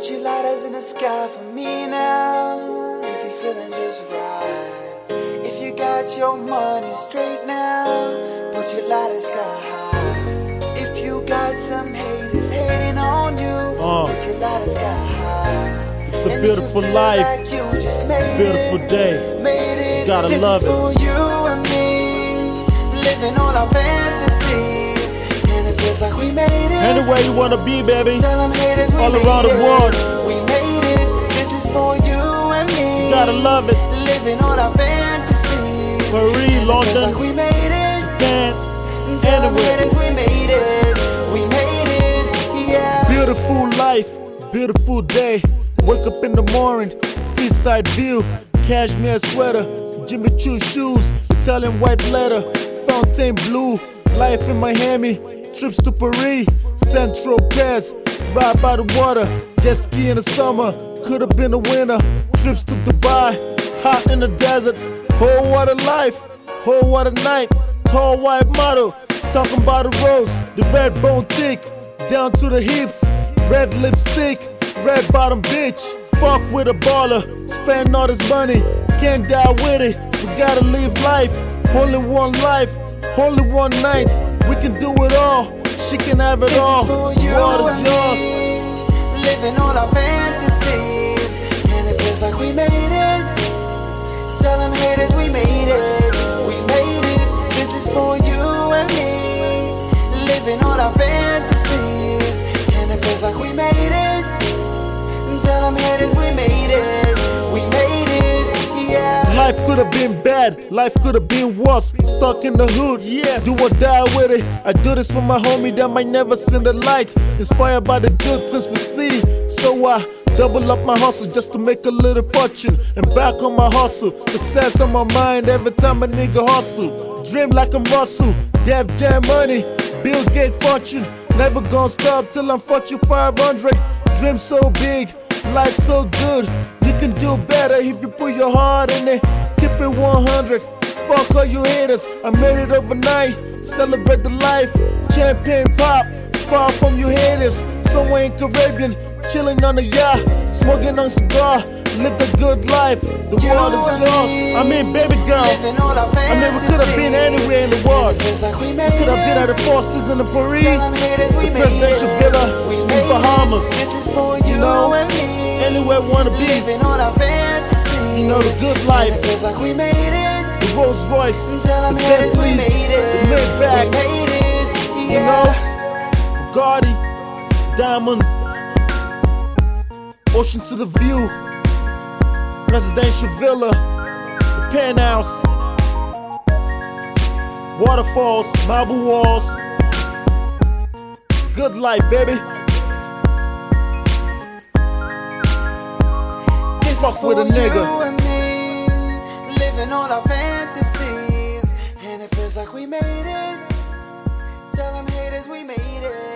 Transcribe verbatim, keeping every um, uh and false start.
Put your lighters in the sky for me now, if you're feeling just right. If you got your money straight now, put your lighters sky high. If you got some haters hating on you, uh, put your lighters sky high. It's a and beautiful life, like you just made beautiful it, day. Made it. You gotta this love is it. For you and me, living on our fantasies, and it feels like we made it. Anywhere you wanna be, baby. Tell them haters we all made around it. the world. We made it. This is for you and me. You gotta love it. Living on our fantasies. Paris, London, like we made it. Japan, Tell them anywhere. haters we made it. We made it. Yeah. Beautiful life, beautiful day. Wake up in the morning, seaside view, cashmere sweater, Jimmy Choo shoes, Italian white leather, Fontaine blue, life in Miami, trips to Paris, Central Pass, ride by the water, jet ski in the summer, could have been a winter, trips to Dubai, hot in the desert, whole what a life, whole what a night, tall white model, talking about the rose, the red bone thick, down to the hips, red lipstick, red bottom bitch, fuck with a baller, spend all this money, can't die with it, we gotta live life, only one life, only one night, we can do it all, she can have it this all, is for you the world is and yours. Me, living on our fantasies, and it feels like we made it, tell them haters we made it, we made it, this is for you and me, living on our fantasies, and it feels like we made it. Tell them haters we made it, we made it, yeah. Life could have been bad, life could have been worse. Stuck in the hood, yes. Do or die with it. I do this for my homie that might never see the light. Inspired by the good things we see. So I double up my hustle just to make a little fortune. And back on my hustle, success on my mind every time a nigga hustle. Dream like I'm Russell, Def Jam money, Bill Gates fortune. Never gonna stop till I'm Fortune five hundred. Dream so big, life so good. You can do better if you put your heart in it. Keep it one hundred. Fuck all you haters. I made it overnight. Celebrate the life. Champagne pop. Far from you haters. Somewhere in Caribbean, chilling on a yacht, smoking on cigar. Live the good life. The you world is yours. I mean, baby girl. I mean, we could have been anywhere in the world. Like we we could have been at the Four Seasons in Paris, the presidential villa in Bahamas. This is for you, you know, and me. Anywhere we wanna be. Living on our fantasies. You know, the good life. It feels like we made it. The Rolls Royce, Tell the haters we Bentleys, made it. the Maybachs. We made it. Yeah. You know, Bugatti, diamonds, ocean to the view, presidential villa, the penthouse, waterfalls, marble walls. Good life, baby. This Fuck is with a for nigga. you and me, living on our fantasies, and it feels like we made it. Tell them haters we made it.